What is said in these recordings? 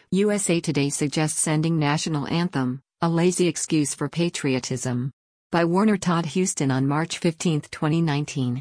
USA Today suggests sending national anthem, a lazy excuse for patriotism. By Warner Todd Huston on March 15, 2019.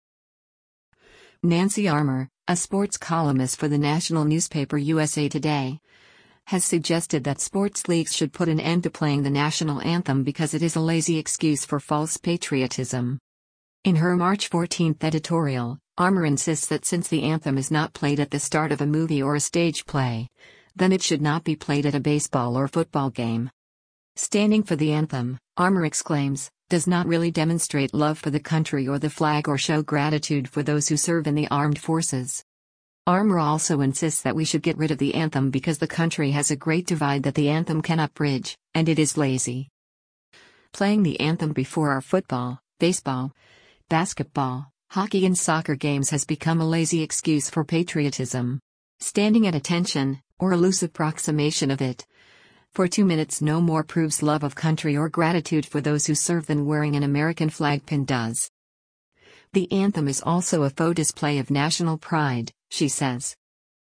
Nancy Armour, a sports columnist for the national newspaper USA Today, has suggested that sports leagues should put an end to playing the national anthem because it is a lazy excuse for false patriotism. In her March 14 editorial, Armour insists that since the anthem is not played at the start of a movie or a stage play, then it should not be played at a baseball or football game. Standing for the anthem, Armour exclaims, does not really demonstrate love for the country or the flag or show gratitude for those who serve in the armed forces. Armour also insists that we should get rid of the anthem because the country has a great divide that the anthem cannot bridge, and it is lazy. Playing the anthem before our football, baseball, basketball, hockey and soccer games has become a lazy excuse for patriotism. Standing at attention, or a loose approximation of it, for 2 minutes no more proves love of country or gratitude for those who serve than wearing an American flag pin does. The anthem is also a faux display of national pride, she says.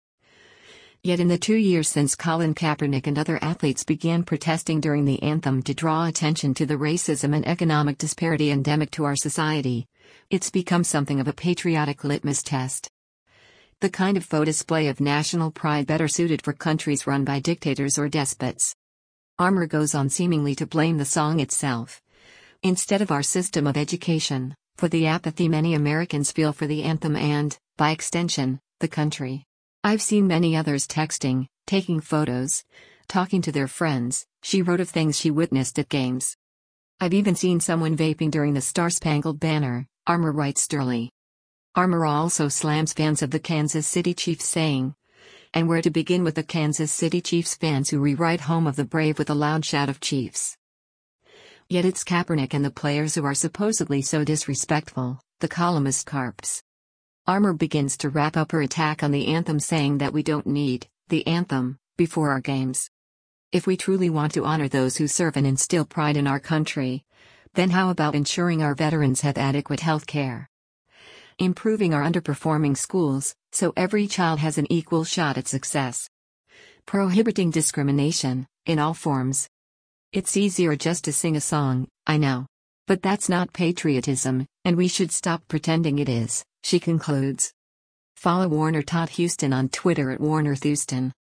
Yet in the 2 years since Colin Kaepernick and other athletes began protesting during the anthem to draw attention to the racism and economic disparity endemic to our society, it's become something of a patriotic litmus test. The kind of faux display of national pride better suited for countries run by dictators or despots. Armour goes on seemingly to blame the song itself, instead of our system of education, for the apathy many Americans feel for the anthem and, by extension, the country. I've seen many others texting, taking photos, talking to their friends, she wrote of things she witnessed at games. I've even seen someone vaping during the Star-Spangled Banner, Armour writes sternly. Armour also slams fans of the Kansas City Chiefs saying, and where to begin with the Kansas City Chiefs fans who rewrite Home of the Brave with a loud shout of Chiefs. Yet it's Kaepernick and the players who are supposedly so disrespectful, the columnist carps. Armour begins to wrap up her attack on the anthem saying that we don't need the anthem before our games. If we truly want to honor those who serve and instill pride in our country, then how about ensuring our veterans have adequate health care? Improving our underperforming schools, so every child has an equal shot at success. Prohibiting discrimination, in all forms. It's easier just to sing a song, I know. But that's not patriotism, and we should stop pretending it is, she concludes. Follow Warner Todd Huston on Twitter at WarnerThouston.